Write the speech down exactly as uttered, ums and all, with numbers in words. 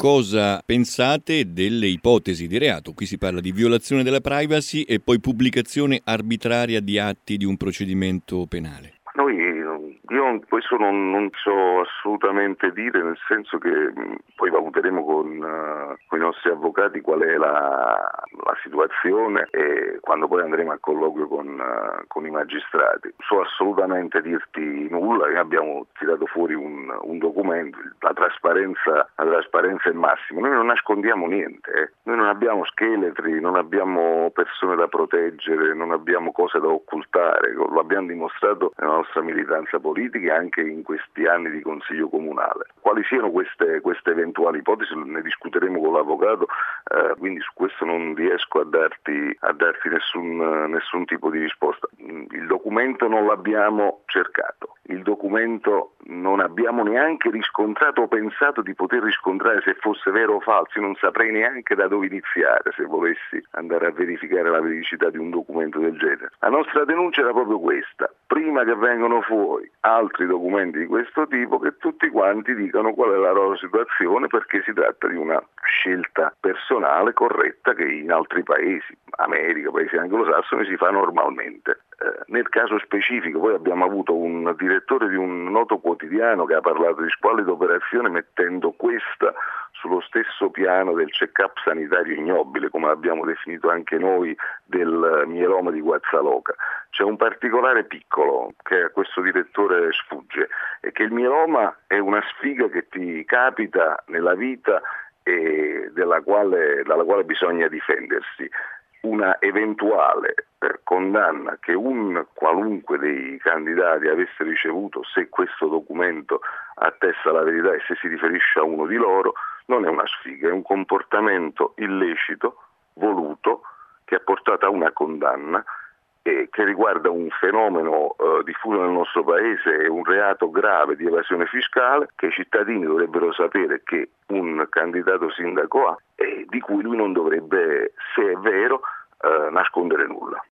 cosa pensate delle ipotesi di reato. Qui si parla di violazione della privacy e poi pubblicazione arbitraria di atti di un procedimento penale. Noi, io questo non, non so assolutamente dire, nel senso che mh, poi valuteremo con, uh, con i nostri avvocati qual è la, la situazione e quando poi andremo a colloquio con, uh, con i magistrati. So assolutamente dirti nulla, noi abbiamo tirato fuori un, un documento, la trasparenza, la trasparenza è massima, noi non nascondiamo niente, eh. Noi non abbiamo scheletri, non abbiamo persone da proteggere, non abbiamo cose da occultare, lo abbiamo dimostrato nella nostra militanza politica anche in questi anni di consiglio comunale. Quali siano queste, queste eventuali ipotesi ne discuteremo con l'avvocato, eh, quindi su questo non riesco a darti, a darti nessun, nessun tipo di risposta. Il documento non l'abbiamo cercato, il documento non abbiamo neanche riscontrato o pensato di poter riscontrare se fosse vero o falso. Io non saprei neanche da dove iniziare se volessi andare a verificare la veridicità di un documento del genere. La nostra denuncia era proprio questa: prima che vengano fuori altri documenti di questo tipo, che tutti quanti dicano qual è la loro situazione, perché si tratta di una scelta personale corretta che in altri paesi, America, paesi anglosassoni, si fa normalmente. Eh, nel caso specifico poi abbiamo avuto un direttore di un noto quotidiano che ha parlato di squallida operazione mettendo questa sullo stesso piano del check-up sanitario ignobile, come l'abbiamo definito anche noi, del mieloma di Guazzaloca. C'è un particolare piccolo che a questo direttore sfugge, è che il mieloma è una sfiga che ti capita nella vita e della quale, dalla quale bisogna difendersi. Una eventuale eh, condanna che un qualunque dei candidati avesse ricevuto, se questo documento attesta la verità e se si riferisce a uno di loro, non è una sfiga, è un comportamento illecito, voluto, che ha portato a una condanna e che riguarda un fenomeno eh, diffuso nel nostro paese, un reato grave di evasione fiscale che i cittadini dovrebbero sapere che un candidato sindaco ha e di cui lui non dovrebbe, se è vero, eh, nascondere nulla.